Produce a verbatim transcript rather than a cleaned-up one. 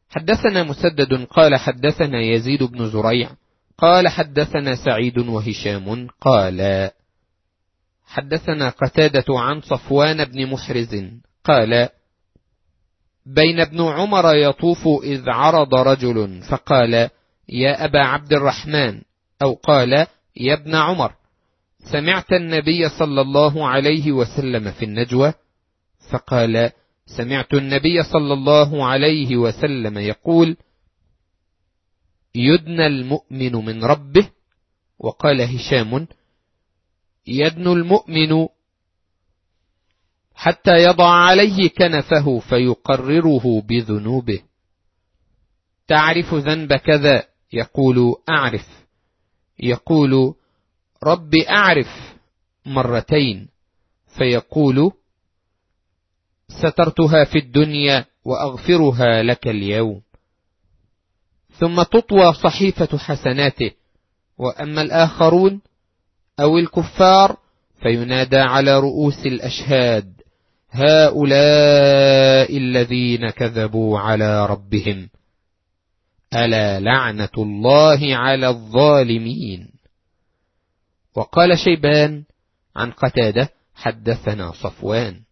حدثنا مسدد قال حدثنا يزيد بن زريع قال حدثنا سعيد وهشام قال حدثنا قتادة عن صفوان بن محرز قال بين ابن عمر يطوف إذ عرض رجل فقال يا أبا عبد الرحمن، أو قال يا ابن عمر، سمعت النبي صلى الله عليه وسلم في النجوى؟ فقال سمعت النبي صلى الله عليه وسلم يقول يدنى المؤمن من ربه. وقال هشام يدنو المؤمن حتى يضع عليه كنفه فيقرره بذنوبه. تعرف ذنب كذا؟ يقول أعرف. يقول رب أعرف مرتين، فيقول سترتها في الدنيا وأغفرها لك اليوم. ثم تطوى صحيفة حسناته، وأما الآخرون أو الكفار فينادى على رؤوس الأشهاد هؤلاء الذين كذبوا على ربهم، ألا لعنة الله على الظالمين. وقال شيبان عن قتادة حدثنا صفوان.